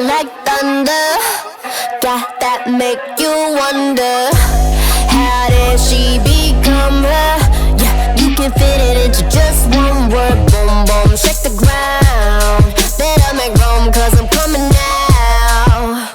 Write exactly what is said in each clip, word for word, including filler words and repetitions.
sound like thunder. Got that make you wonder, how did she become her? Yeah, you can fit it into just one word. Boom, boom, shake the ground. Better make room, cause I'm coming now.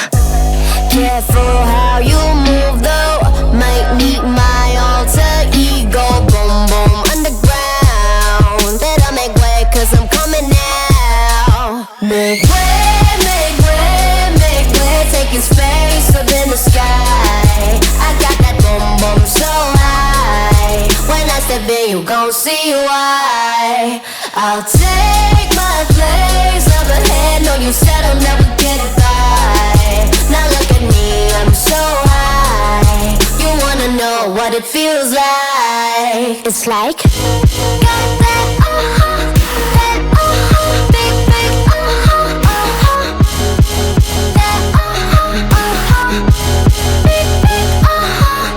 Careful how you move though, might need my alter ego. Boom, boom, underground. Better make way, cause I'm coming now. Make way, make way, make way. Taking space up in the sky. I got that boom, boom so high. When I step in, you gon' see why. I'll take my place up ahead. No, you said I'll never get by. Now look at me, I'm so high. You wanna know what it feels like? It's like got that uh-huh, that uh-huh, big, big uh-huh, uh-huh. That uh-huh, uh-huh, big, big uh-huh,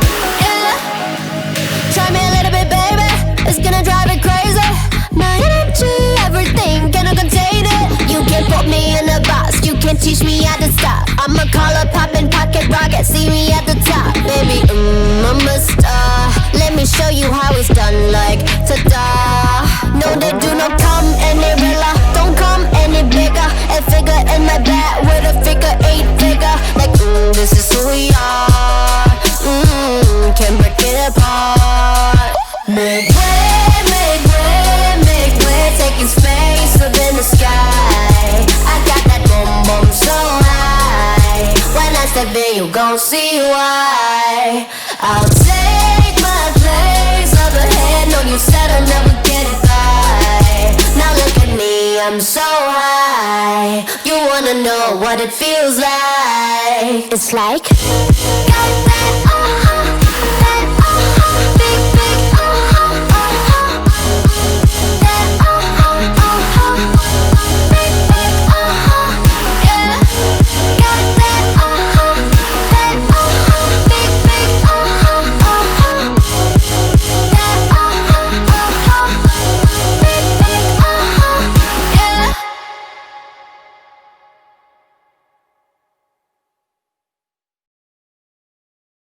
yeah. Try me a little bit, baby, it's gonna drive it crazy. My energy, everything, cannot contain it. You can't put me in a box, you can't teach me how to stop. I'm a collar poppin' pocket rocket, see me at the top. Baby, mm, I'm a star. Let me show you how it's done, like ta-da. No, they do not come any realer, don't come any bigger. A figure in my back with a figure eight figure. Like, mm, this is who we are. Mm, can't break it apart. Make way, make way, make way. Taking space up in the sky. I got that boom, boom so high. When I step in, you gon' see why. I'll take my place up ahead. No, you said I'll never get by. Now look at me, I'm so high. You wanna know what it feels like? It's like got